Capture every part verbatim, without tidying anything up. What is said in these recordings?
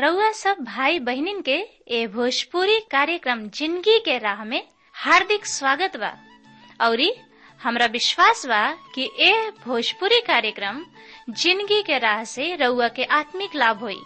रउआ सब भाई बहनिन के ए भोजपुरी कार्यक्रम जिंदगी के राह में हार्दिक स्वागत बा। औरी हमरा विश्वास बा कि ए भोजपुरी कार्यक्रम जिंदगी के राह से रउआ के आत्मिक लाभ होई।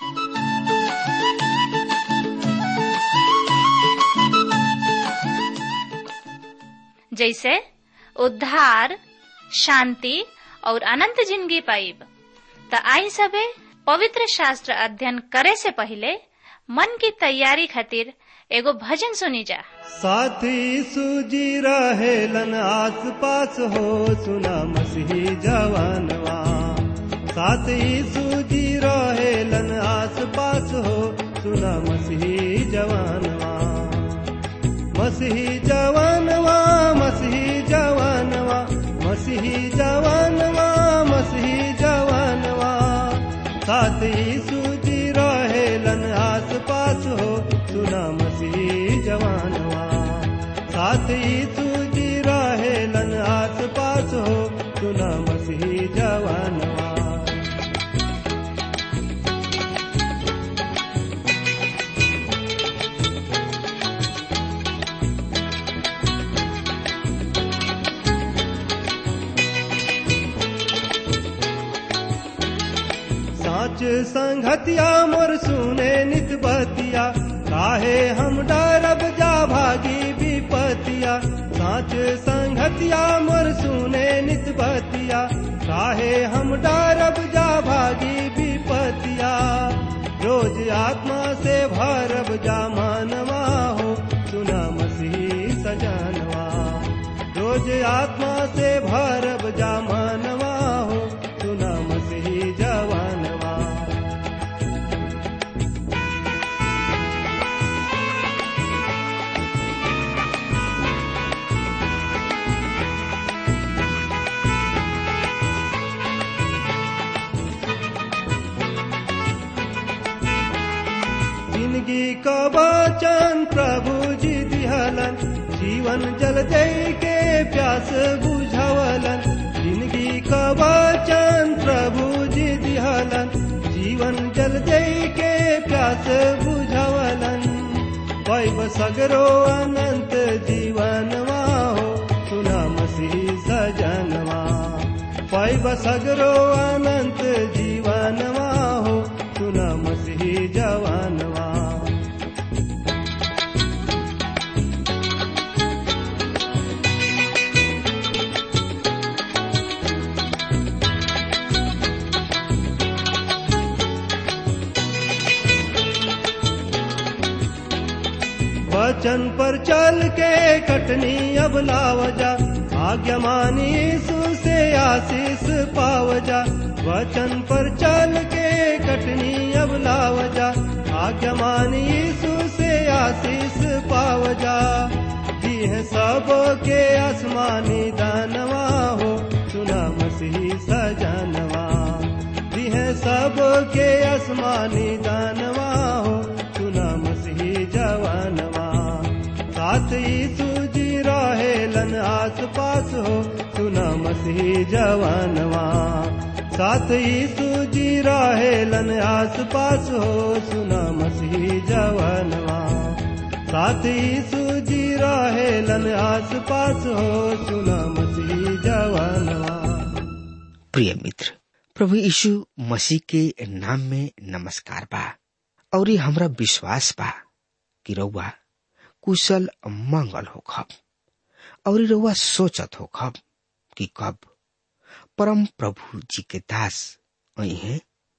जैसे उद्धार, शांति और अनंत जिंदगी पाइब। त आई सबे पवित्र शास्त्र अध्ययन करे से पहले मन की तैयारी खातिर एगो भजन सुनी जा। साथी सूजी रहेलन आस पास हो, सुना मसीही जवानवा। साथी सूजी रहेलन आस पास हो, सुना मसीही जवानवा। मसीही जवानवा, मसीही जवानवा, मसीही जवानवा, मसीही जवानवा। साथी सूजी रहेलन आस पास हो, सुना मसीही जवानवा। साथी सूजी रहेलन आस पास हो, सुना मसीही जवानवा। साच संगतिया मोर सुने नित बतिया, काहे हम डरब जा भागी विपतिया। साच संगतिया मोर सुने नित बतिया, काहे हम डरब जा भागी विपतिया। रोज आत्मा से भरब जा मानवा हो, सुना मसीही सजनवा। रोज आत्मा से भरब जा मानवा हो, सुना मसीही जवानवा। जिंदगी का वचन प्रभु जी दिहलन, जीवन जल दे के प्यास बुझावलन। जिंदगी का वचन प्रभु जी दिहलन, जीवन जल दे के प्यास बुझावलन। पैब सगरो अनंत जीवनवा हो, सुना मसीही सजनवा। पैब सगरो अनंत जीवनवा हो, सुना मसीही जवानवा। वचन पर चल के कटनी अब लावजा, आज्ञा मानी यीशु से आशीष पावजा। वचन पर चल के कटनी अब लावजा, आज्ञा मानी यीशु से आशीष पावजा। दी है सबो के आसमानी दानवा हो, सुना मसीही सजनवा। दी है सबो के आसमानी दानवा हो, सुना मसीही जवानवा। साथ यीशु जी रहेलन आस पास हो, सुना मसीही जवानवा। साथ यीशु जी रहेलन आस पास हो, सुना मसीही जवानवा। साथ यीशु जी रहेलन आस पास हो, सुना मसीही जवानवा। प्रिय मित्र, प्रभु यीशु मसीह के नाम में नमस्कार बा। और ये हमरा विश्वास बा कि रउआ कुशल मंगल होखब। और रउआ सोचत होखब कि कब परम प्रभु जी के दास आई हैं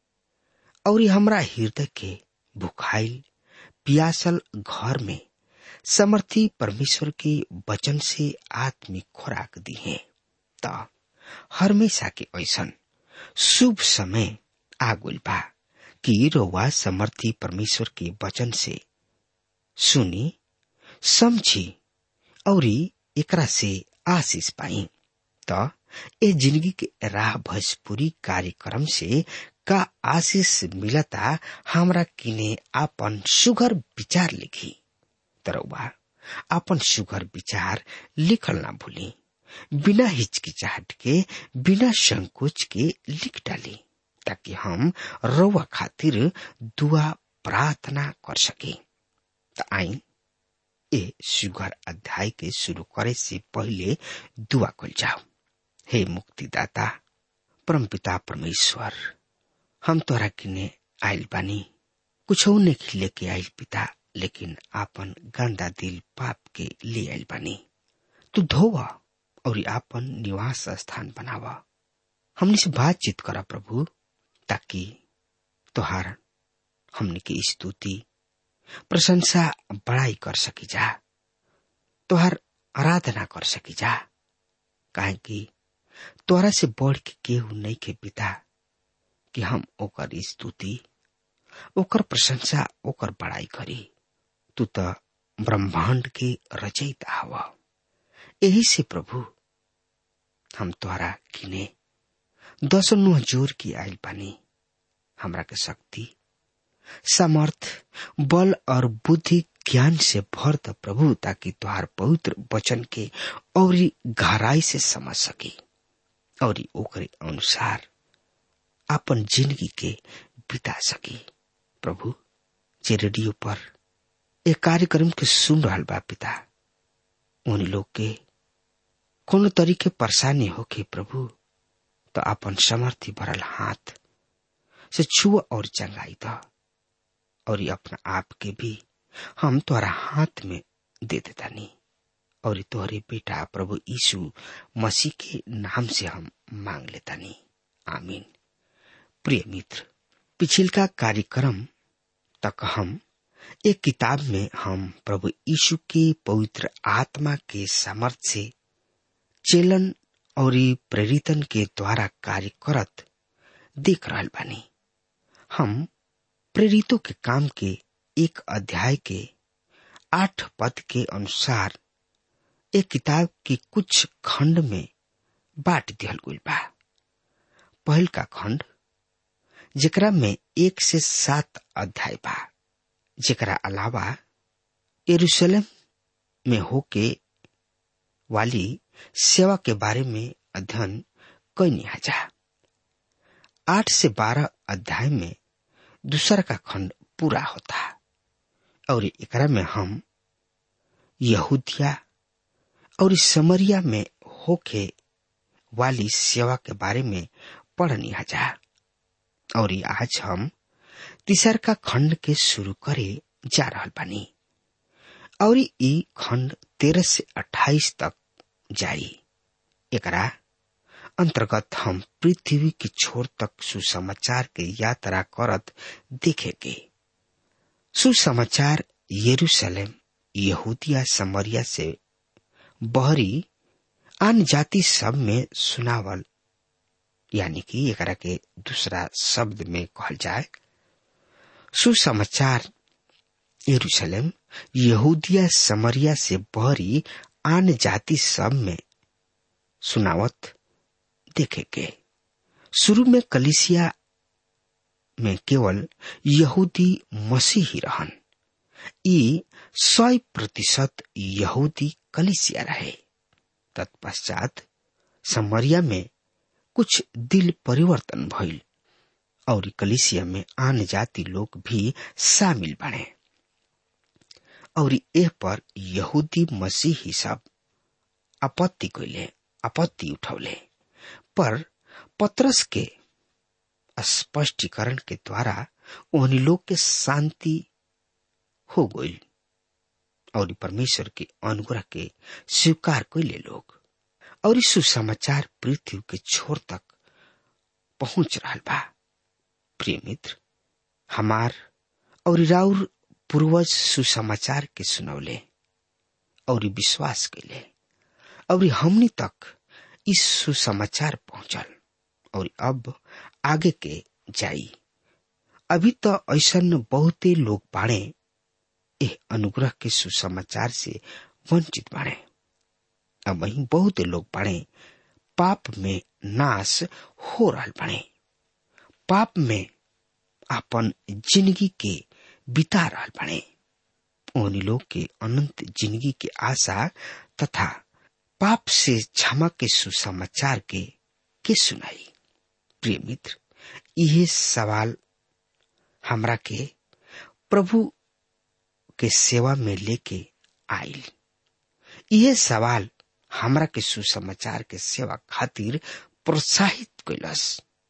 और हमरा हृदय के भुखाइल पियासल घर में समर्थी परमेश्वर के वचन से आत्मिक खुराक दी है। त हमेशा के ऐसन शुभ समय आगुल बा कि रउआ समर्थी परमेश्वर के वचन से सुनी, समझी और एकरा से आशीष पाई। तो ए जिंदगी के राह भोजपुरी कार्यक्रम से का आशीष मिलता, हमरा किने आपन सुघर विचार लिखी। तरवा आपन सुघर विचार लिखल ना भूली। बिना हिचकिचाहट के, बिना संकोच के लिख डाली, ताकि हम रउआ खातिर दुआ प्रार्थना कर सके। त आई ए सुगर अध्याय के शुरू करे से पहले दुआ कल जाओ। हे मुक्तिदाता परमपिता परमेश्वर, हम तोरा किने आइल बानी, कुछ ने लेके आइल पिता, लेकिन आपन गंदा दिल पाप के ले आइल बानी। तू धोवा और आपन निवास स्थान बनावा। हमने से बातचीत करा प्रभु, ताकि तोहार हमने की स्तुति प्रशंसा बड़ाई कर सकी जा, तोहार आराधना कर सकी जा। काहे कि तोरा से बढ़ के केहू नहीं के पिता कि हम ओकर स्तुति, ओकर प्रशंसा, ओकर बड़ाई करी। तू तो ब्रह्मांड के रचयिता हवा। यही से प्रभु हम तोरा किने दस नुह जोर की आइल पानी। हमरा के शक्ति, सामर्थ, बल और बुद्धि ज्ञान से भर द प्रभु, ताकि तुहार पवित्र वचन के और गहराई से समझ सके और ओकरे अनुसार अपन जिंदगी के बिता सके। प्रभु जे रेडियो पर एक कार्यक्रम के सुन रहल बा पिता, उन लोग के कोनो तरीके परेशानी होके प्रभु, तो अपन समर्थी भरल हाथ से छुआ और चंगाई द, और अपना आप के भी हम तोरा हाथ में दे देतानी, और तोहरे बेटा प्रभु यीशु मसीह के नाम से हम मांग लेतानी, आमीन। प्रिय मित्र, पिछिलका कार्यक्रम तक हम एक किताब में हम प्रभु यीशु के पवित्र आत्मा के सामर्थ्य से चेलन और प्रेरितन के द्वारा कार्य करत देख रहल बानी। हम प्रेरितों के काम के एक अध्याय के आठ पद के अनुसार एक किताब के कुछ खंड में बांट दिहल गइल बा। पहल का खंड जेकरा में एक से सात अध्याय बा, जेकरा अलावा यरूशलेम में होके वाली सेवा के बारे में अध्ययन कईनी जा। आठ से बारह अध्याय में दूसरा का खंड पूरा होता, और एकरा में हम यहूदिया और समरिया में होके वाली सेवा के बारे में पढ़नी जा। और आज हम तीसर का खंड के शुरू करे जा रहल बानी, और ई खंड तेरह से अट्ठाईस तक जाई। एकरा अंतर्गत हम पृथ्वी की छोर तक सुसमाचार के यात्रा करत देखेंगे। सुसमाचार यरूशलेम, यहूदिया, समरिया से बहरी आन जाति सब में सुनावल, यानी कि एकरा के दूसरा शब्द में कहल जाए, सुसमाचार यरूशलेम, यहूदिया, समरिया से बहरी आन जाति सब में सुनावत देखेंगे। शुरू में कलीसिया में केवल यहूदी मसीह ही रहन। ई सौ प्रतिशत यहूदी कलीसिया रहे। तत्पश्चात समरिया में कुछ दिल परिवर्तन भइल और कलीसिया में आन जाति लोग भी शामिल बने, और एह पर यहूदी मसीही सब आपत्ति कइले, आपत्ति उठौले। पर पतरस के स्पष्टीकरण के द्वारा उन लोग के शांति हो गई और परमेश्वर के अनुग्रह के स्वीकार कइले लोग, और सुसमाचार पृथ्वी के छोर तक पहुंच रहा बा। प्रिय मित्र, हमार और राउर पूर्वज सुसमाचार के सुनौले और विश्वास कइले, और हमनी तक इस सुसमाचार पहुंचल, और अब आगे के जाई। अभी तो ऐसन बहुते लोग बाड़े एह अनुग्रह के सुसमाचार से वंचित बाड़े। अब वहीं बहुते लोग बाड़े पाप में नाश हो रहा बाड़े, पाप में अपन जिंदगी के बिता रहा बाड़े। उन लोग के अनंत जिंदगी के आशा तथा पाप से क्षमा के सुसमाचार के के सुनाई। प्रिय मित्र, यह सवाल हमरा के प्रभु के सेवा में लेके आइल। यह सवाल हमरा के सुसमाचार के सेवा खातिर प्रोत्साहित कैलस।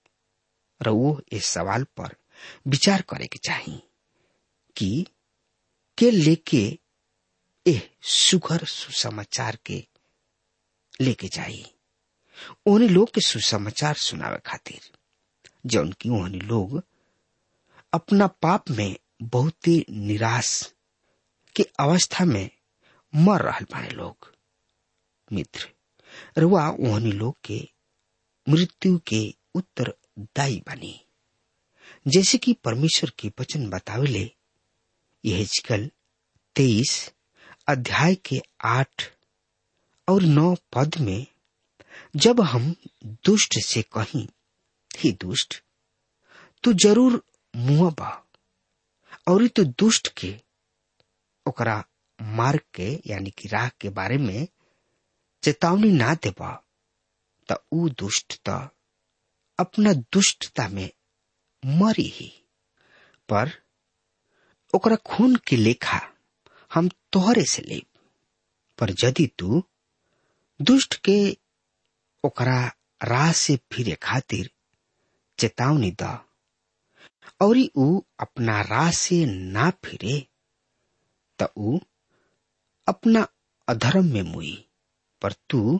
वो इस सवाल पर विचार करे के चाहिए कि के लेके ए सुघर सुसमाचार के लेके चाहिए उन्हें लोग के सुसमाचार सुनावे खातिर, जौन की उन्हें लोग अपना पाप में बहुत ही निराश के अवस्था में मर रहल बाने लोग। मित्र, रुआ उन्हें लोग के मृत्यु के उत्तरदायी बनी, जैसे कि परमेश्वर की वचन बतावेले। यह हिजकिय्याह तेईस अध्याय के आठ और नौ पद में, जब हम दुष्ट से कहीं, ही दुष्ट तू जरूर मुआबा, और तू दुष्ट के ओकरा मार्ग के यानी कि राह के बारे में चेतावनी ना देबा, त ऊ दुष्ट त अपना दुष्टता में मरी ही, पर ओकरा खून के लेखा हम तोहरे से लेब। पर यदि तू दुष्ट के ओकरा राह से फिरे खातिर चेतावनी द, और ऊ अपना राह से ना फिरे, त ऊ अपना अधर्म में मुई, पर तू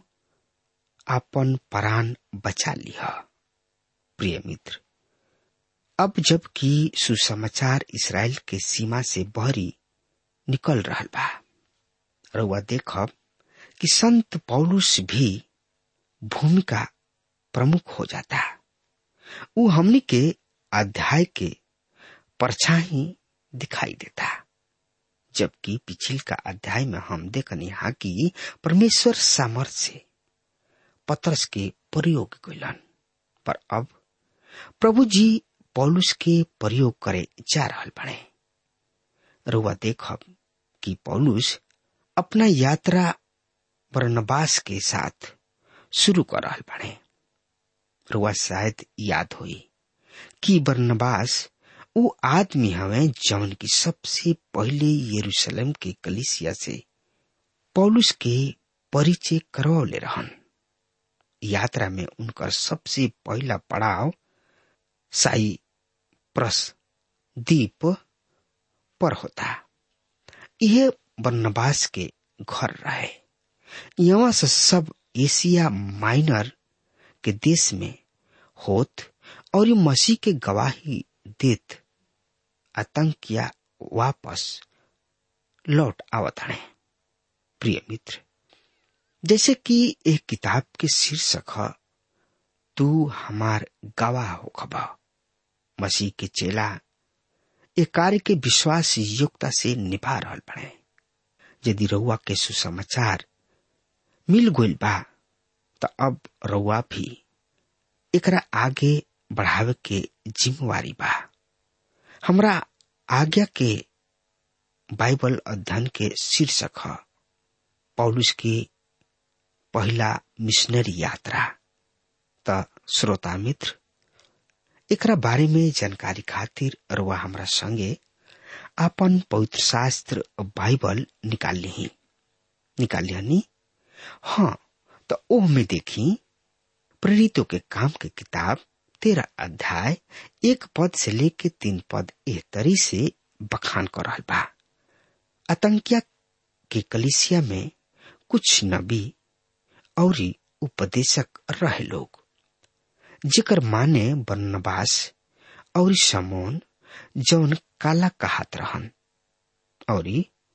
अपन प्राण बचा लिहा। प्रिय मित्र, अब जबकि सुसमाचार इस्राएल के सीमा से बहरी निकल रहल बा, रउआ देखब कि संत पौलुस भी भूमिका प्रमुख हो जाता। वो हमनी के अध्याय के परछाई दिखाई देता, जबकि पिछले का अध्याय में हम देखनी हा कि परमेश्वर सामर्थ्य से पतरस के प्रयोग कैलन, पर अब प्रभु जी पौलुस के प्रयोग करे जा रहल बने। रुआ देखब कि पौलुस अपना यात्रा बरनबास के साथ शुरू कर रहल बने। रुआ शायद याद होई कि बरनबास वो आदमी हवे जौन की सबसे पहले यरूशलेम के कलीसिया से पौलुस के परिचय करवले रहन। यात्रा में उनका सबसे पहला पड़ाव साइप्रस द्वीप पर होता। यह बरनबास के घर रहे। यहाँ से सब एशिया माइनर के देश में होत और मसीह के गवाही देत आतंकिया वापस लौट आवत है। प्रिय मित्र, जैसे कि एक किताब के शीर्षक है, तू हमार गवाह हो खबा। मसीह के चेला एक कार्य के विश्वास योग्यता से निभा रहल बने। यदि रउआ के सुसमाचार मिल गइल बा, तो अब रउआ भी एकरा आगे बढ़ावे के जिम्मेवारी बा। हमरा आज्ञा के बाइबल अध्ययन के शीर्षक है पौलुस की पहला मिशनरी यात्रा। त श्रोता मित्र, एकरा बारे में जानकारी खातिर रुआ हमरा संगे अपन पवित्र शास्त्र बाइबल निकाल ली निकाल लिहनी। हाँ, तो ओह में देखी प्रेरितों के काम के किताब तेरह अध्याय एक पद से लेके तीन पद एह तरी से बखान कर रहल बा। आतंकिया के कलीसिया में कुछ नबी और उपदेशक रहे लोग, जेकर माने बरनबास और शमौन जौन काला कहत रहन, और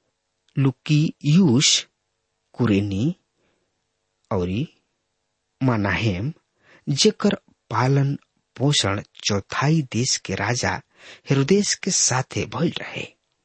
लुकियुस कुरेनी और मनाहेम जेकर पालन पोषण चौथाई देश के राजा हेरोदेस के साथे भइल रहे।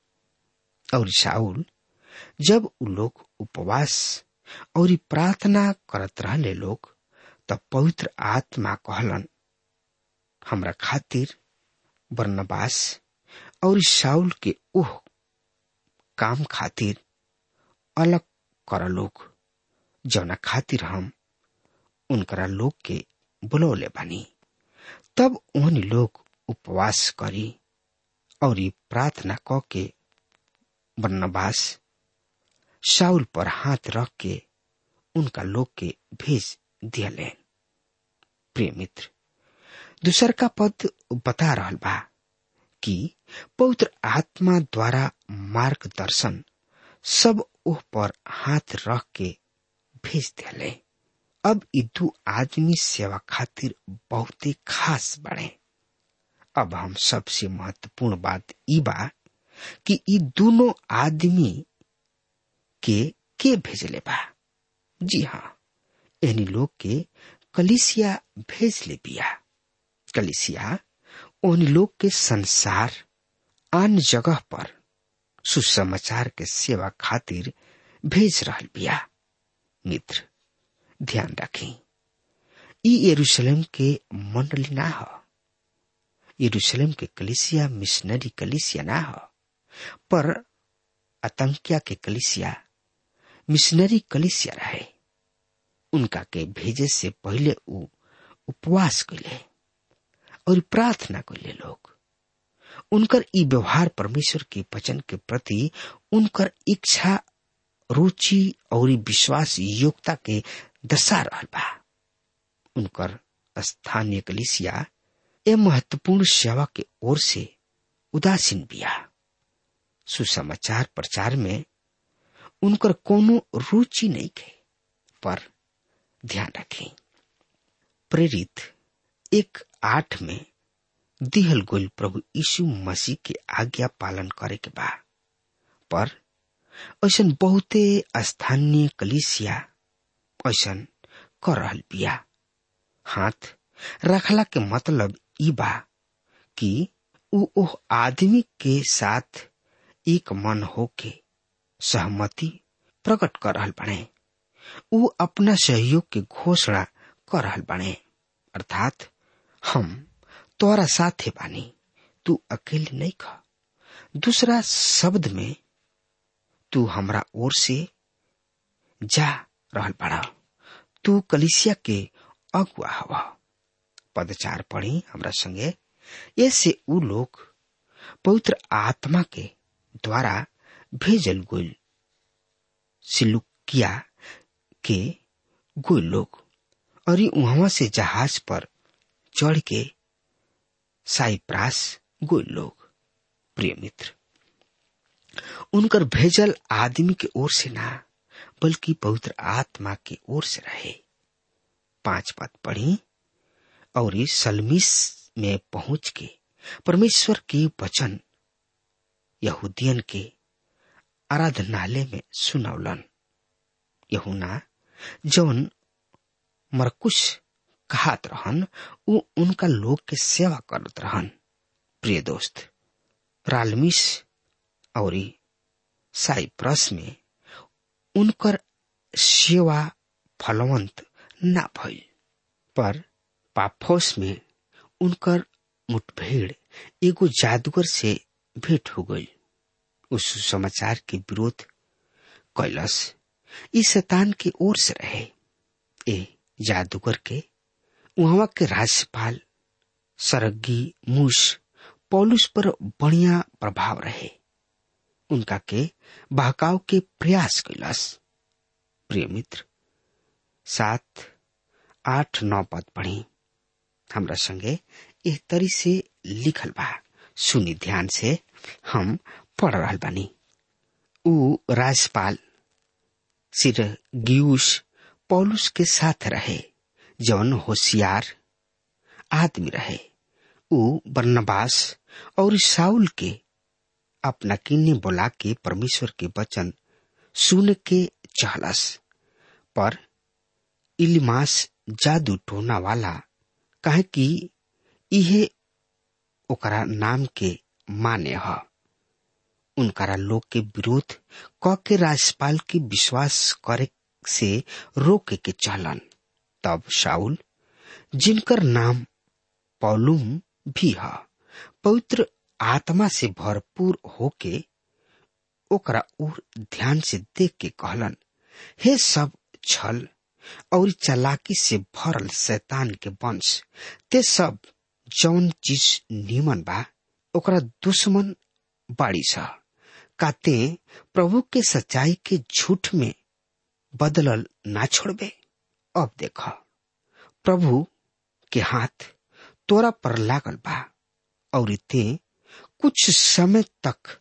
और शाऊल जब उ लोग उपवास और प्रार्थना करत रहले लोग, तब पवित्र आत्मा कहलन, हमरा खातिर बरनबास और शाऊल के ओह काम खातिर अलग कर लोग, जौना खातिर हम उनकरा लोग के बुलौले बानी। तब उन लोग उपवास करी और ये प्रार्थना क के बरनबास शाऊल पर हाथ रख के उनका लोग के भेज दियले। प्रिय मित्र, दूसर का पद बता रहल बा कि पवित्र आत्मा द्वारा मार्गदर्शन सब ओह पर हाथ रख के भेज दिले। अब ई दू आदमी सेवा खातिर बहुत ही खास बने। अब हम सबसे महत्वपूर्ण बात ई बा कि ई दोनों आदमी के के भेजले बा। जी हाँ, एनी लोग के कलीसिया भेज ले बिया। कलीसिया उन लोग के संसार आन जगह पर सुसमाचार के सेवा खातिर भेज रहल बिया। मित्र, ध्यान रखें, ई यरूशलेम के मंडली ना हो। यरूशलेम के कलीसिया मिशनरी कलीसिया ना हो, पर अंताकिया के कलीसिया मिशनरी कलीसिया रहे। उनका के भेजे से पहले उ उपवास कइले और प्रार्थना कइले। लोग उनकर ई व्यवहार परमेश्वर के वचन के प्रति उनकर इच्छा, रुचि और विश्वास योग्यता के दर्शा रहल बा। उनकर स्थानीय कलीसिया ए महत्वपूर्ण सेवा के ओर से उदासीन बिया। सुसमाचार प्रचार में उनकर कोनो रुचि नहीं के। पर ध्यान रखें, प्रेरित एक आठ में दिहल गोल प्रभु यीशु मसीह के आज्ञा पालन करे के बा। पर ऐसा बहुते स्थानीय कलीसिया ऐसा कर रहल बिया। हाथ रखला के मतलब ई बा कि उ ओह आदमी के साथ एक मन होके सहमति प्रकट कर रहल बने। उ अपना सहयोग के घोषणा कर रहल बने, अर्थात हम तोरा साथे बानी, तू अकेले नहीं खा। दूसरा शब्द में तू हमरा ओर से जा रहल बड़ा, तू कलीसिया के अगुआ हवा। पद चार पढ़ी हमरा संगे। ऐसे उ लोग पवित्र आत्मा के द्वारा भेजल गोल सिलुकिया के गोल लोग और वहां से जहाज पर चढ़ के साइप्रास गोल लोग। प्रिय मित्र, उनकर भेजल आदमी के ओर से ना बल्कि पवित्र आत्मा की ओर से रहे। पांच पद पढ़ी और सलमीस में पहुंच के परमेश्वर के वचन यहूदियन के आराधनालय में सुनौलन। यहुना जौन मरकुश कहत रहन, उ उनका लोग के सेवा करत रहन। प्रिय दोस्त, रालमिस और साइप्रस में उनकर सेवा फलवंत ना भइल, पर पाफोस में उनकर मुठभेड़ एगो जादूगर से भेंट हो गई। उस सुसमाचार के विरोध कैलस। इस शैतान की ओर से रहे। ए जादूगर के वहां के राज्यपाल सरगी मूस पौलुस पर बढ़िया प्रभाव रहे। उनका के बहकाव के प्रयास कैलस। प्रिय मित्र, सात आठ नौ पद पढ़ी हमरा संगे। एह तरी से लिखल बा, सुनी ध्यान से, हम पढ़ रहल बानी। उ राज्यपाल सिरगियुस पौलुस के साथ रहे, जौन होशियार आदमी रहे। उ बरनबास और शाऊल के अपना किन्ने बोला के परमेश्वर के वचन सुन के चहलस, पर इलिमास जादू टोना वाला कहे कि इहे ओकरा नाम के माने ह। उनकरा लोग के विरोध क के राज्यपाल के विश्वास करे से रोके के चलन। तब शाऊल, जिनकर नाम पौलुम भी है, पवित्र आत्मा से भरपूर होके ओकरा और ध्यान से देख के कहलन, हे सब छल और चालाकी से भरल शैतान के वंश, ते सब जौन चीज नीमन बा ओकरा दुश्मन बाड़ी सा काते प्रभु के सच्चाई के झूठ में बदलल ना छोड़बे। अब देखा प्रभु के हाथ तोरा पर लागल बा और ते कुछ समय तक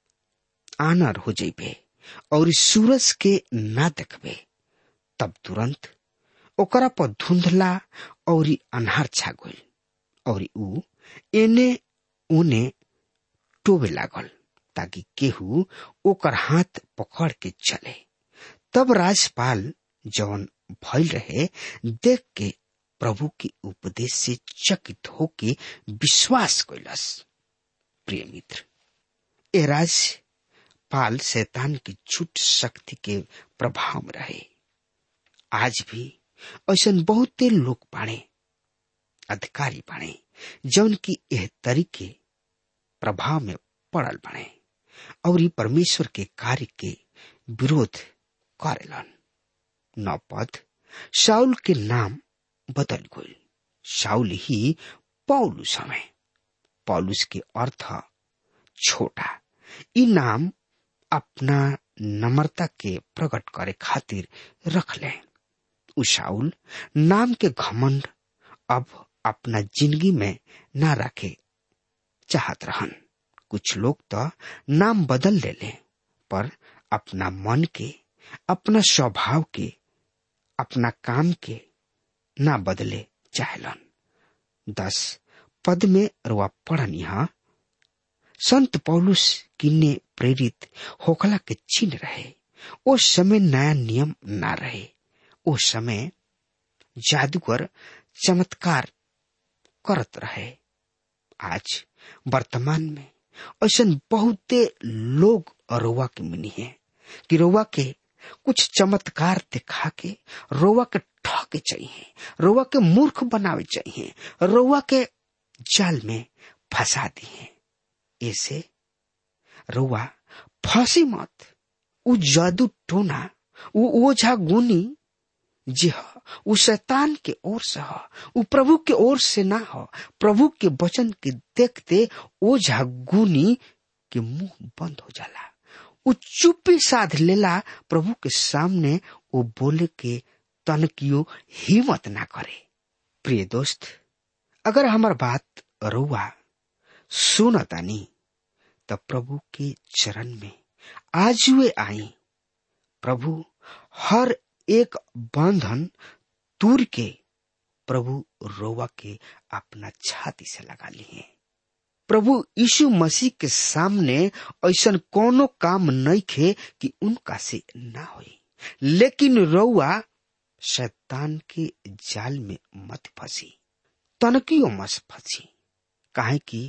आनर हो जाइबे और सूरज के ना देखबे। तब तुरंत ओकरा पर धुंधला और अन्हार छा गइल और ऊ एने उने टोबे लागल ताकि केहू ओकर हाथ पकड़ के चले। तब राजपाल जौन भइल रहे देख के प्रभु के उपदेश से चकित होके विश्वास कइलस। प्रिय मित्र, ए राजपाल शैतान की झूठ शक्ति के प्रभाव में रहे। आज भी ऐसन बहुते लोग बाणे, अधिकारी बाणे जौन की एह तरीके प्रभाव में पड़ल बाणे और ई परमेश्वर के कार्य के विरोध करेलन। नौ पद, शाऊल के नाम बदल गइल। शाऊल ही पौलुस हमें। पौलुस के अर्थ छोटा। ई नाम अपना नम्रता के प्रकट करे खातिर रख ले। उ शाऊल नाम के घमंड अब अपना जिंदगी में ना रखे चाहत रहन। कुछ लोग तो नाम बदल ले ले पर अपना मन के, अपना स्वभाव के, अपना काम के ना बदले चाहलन। दस पद में रुआ पढ़नी हा, संत पौलुस किन्ने प्रेरित होखला के चिन्ह रहे। ओ समय नया नियम ना रहे। ओ समय जादूगर चमत्कार करत रहे। आज वर्तमान में ऐसा बहुते लोग रोवा के मिनी है कि रोवा के कुछ चमत्कार दिखा के रोवा के ठगे चाहिए, रोवा के मूर्ख बनावे चाहिए, रोवा के जाल में फंसा दिए। ऐसे रोवा फंसी मत। उ जादू टोना, उ ओझा गुनी जी ह, उ शैतान के ओर से ह, उ प्रभु के ओर से ना ह। प्रभु के वचन के देखते ओझा गुनी के मुंह बंद हो जाला। उ चुप्पी साध लेला। प्रभु के सामने वो बोले के तनकियो हिम्मत ना करे। प्रिय दोस्त, अगर हमार बात रउआ सुनतानी तब प्रभु के चरण में आज वे आई। प्रभु हर एक बंधन तूर के प्रभु रोवा के अपना छाती से लगा लिए। प्रभु यीशु मसीह के सामने ऐसा कोनो काम नहीं खे कि उनका से ना होई। लेकिन रउआ शैतान के जाल में मत फंसी, तनकियो मत फंसी। काहे कि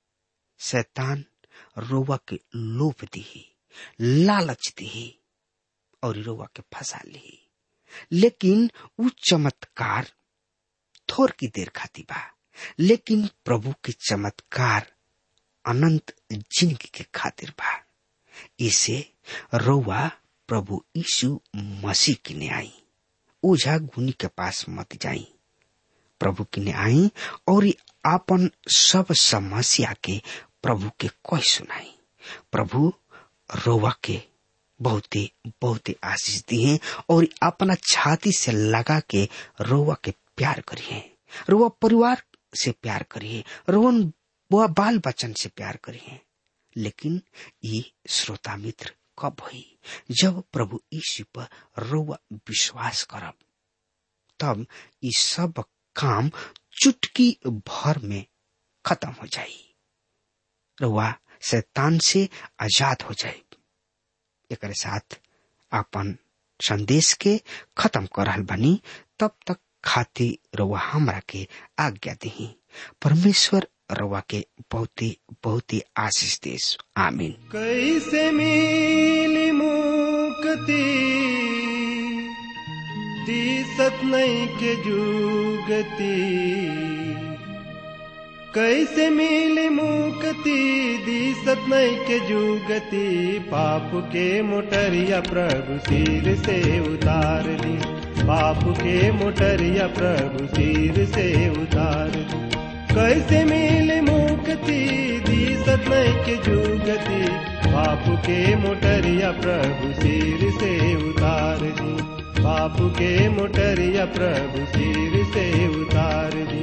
शैतान रउआ के लोभ दी, लालच दी और रउआ के फंसा ली। लेकिन उ चमत्कार थोर की देर खाती बा। लेकिन प्रभु के चमत्कार अनंत जिंदगी के खातिर बा। इसे रउआ प्रभु यीशु मसीह की ने आई। ओझा गुनी के पास मत जाई, प्रभु की ने आई और आपन सब समस्या के प्रभु के कोई सुनाई। प्रभु रउआ के बहुते बहुते आशीष दिए और अपना छाती से लगा के रउआ के प्यार करिए, रउआ परिवार से प्यार करिए, रोवन बुआ बाल बच्चन से प्यार करिए। लेकिन ये श्रोता मित्र कब हुई? जब प्रभु यीशु पर रउआ विश्वास करब, तब ये सब काम चुटकी भर में खत्म हो जाई। रउआ शैतान से आजाद हो जाए। एक साथ अपन संदेश के खत्म कर रहल बनी। तब तक खाती रउआ हमरा के आज्ञा दही। परमेश्वर रउआ के बहुते बहुते आशीष देस। आमीन। कैसे मिली मुक्ति दिसत नहीं के जुगती, कैसे मिली मुक्ति दिसत नहीं के जुगती। पाप के मोटरिया प्रभु सिर से उतार दी, पाप के मोटरिया प्रभु सिर से उतार दी। कैसे मिली मुक्ति दिसत दिसत नहीं के जुगती, बापू के मोटरिया प्रभु सिर से उतार दी, बापू के मोटरिया प्रभु सिर से उतार दी।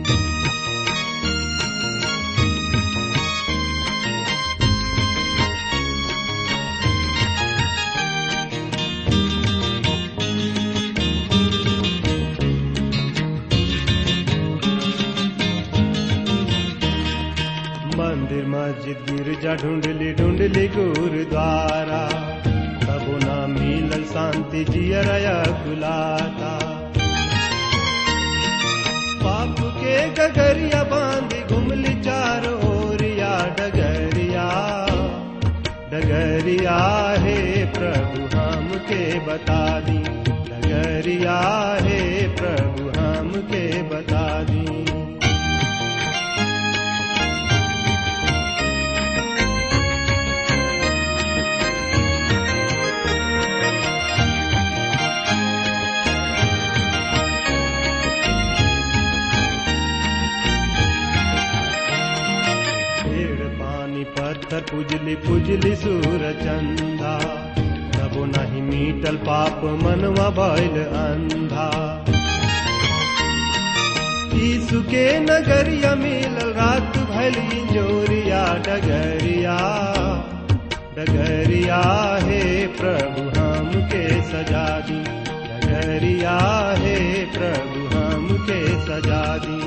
मंदिर मस्जिद गिरजा ढूंढली ढूंढली गुरुद्वारा, सबो ना मिलल शांति जियरया कुलाता। बापू के गगरिया बांधी घुमली चार ओरिया, डगरिया डगरिया हे प्रभु हमके बता दी, डगरिया हे प्रभु हमके बता दी। पत्थर पुजली पुजली सूर चंदा, तबो नहीं मीटल पाप मनवा भइल अंधा। यीशु के नगरिया मिलल रात भइल इंजोरिया, डगरिया डगरिया हे प्रभु हमके सजा दी, डगरिया हे प्रभु हमके सजा दी।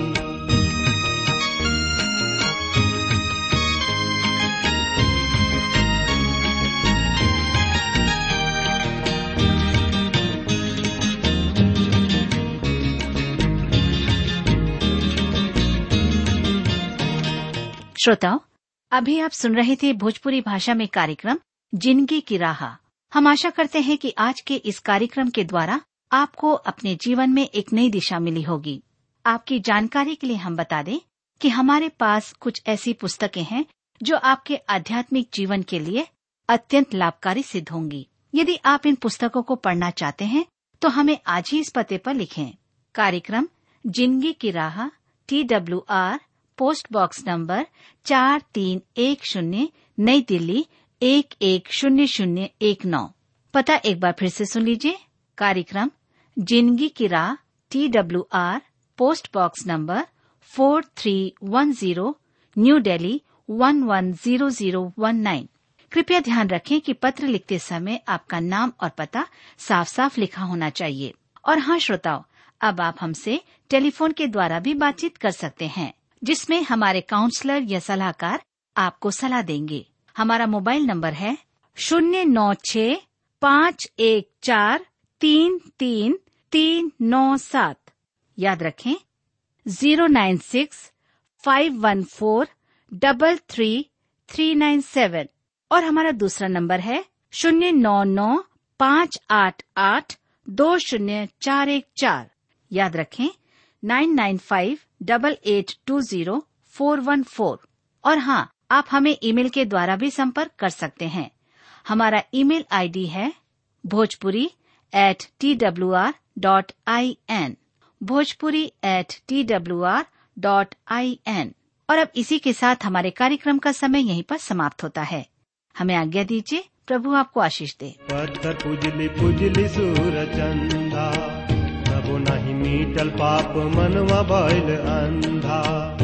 श्रोताओं, अभी आप सुन रहे थे भोजपुरी भाषा में कार्यक्रम जिंदगी की राह। हम आशा करते हैं कि आज के इस कार्यक्रम के द्वारा आपको अपने जीवन में एक नई दिशा मिली होगी। आपकी जानकारी के लिए हम बता दें कि हमारे पास कुछ ऐसी पुस्तकें हैं जो आपके आध्यात्मिक जीवन के लिए अत्यंत लाभकारी सिद्ध होंगी। यदि आप इन पुस्तकों को पढ़ना चाहते हैं तो हमें आज ही इस पते पर लिखें। कार्यक्रम जिंदगी की राह, T W R post box number चार तीन एक शून्य, नई दिल्ली एक एक शून्य शून्य एक नौ। पता एक बार फिर से सुन लीजिए। कार्यक्रम जिंदगी की राह, T W R post box number four three one zero, New Delhi one one zero zero one nine. कृपया ध्यान रखें कि पत्र लिखते समय आपका नाम और पता साफ साफ लिखा होना चाहिए। और हाँ श्रोताओ, अब आप हमसे टेलीफोन के द्वारा भी बातचीत कर सकते हैं, जिसमें हमारे काउंसलर या सलाहकार आपको सलाह देंगे। हमारा मोबाइल नंबर है शून्य नौ छ पाँच एक चार तीन तीन तीन नौ सात। याद रखें zero nine six five one four double three three nine seven. और हमारा दूसरा नंबर है शून्य नौ नौ पाँच आठ आठ दो शून्य चार एक चार। याद रखें nine nine five double eight two zero four one four. और हाँ, आप हमें ईमेल के द्वारा भी संपर्क कर सकते हैं। हमारा ईमेल आईडी है Bhojpuri at T W R dot I N, Bhojpuri at T W R dot I N. और अब इसी के साथ हमारे कार्यक्रम का समय यहीं पर समाप्त होता है। हमें आज्ञा दीजिए। प्रभु आपको आशीष दे। पत्थर पुजली पुजली सूर चंदा, तबो नहीं मीटल पाप मनवा भइल अंधा।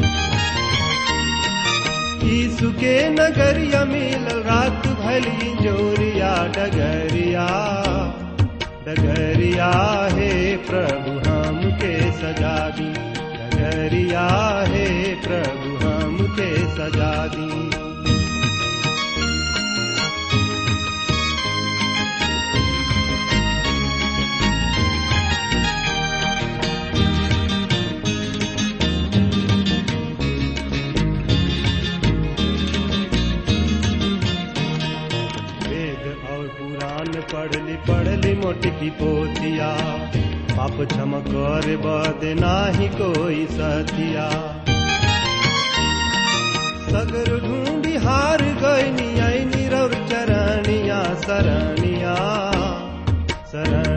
यीशु के नगरिया मिलल रात भइल इंजोरिया, डगरिया डगरिया हे प्रभु हमके सजा दी, डगरिया हे प्रभु हमके सजा दी। पढ़ली पढ़ली मोटकी पोतिया, पाप क्षम कर बद नाही कोई सतिया। सगर ढूंढी हार गई नी आई नीरव चरणिया, शरणिया शरण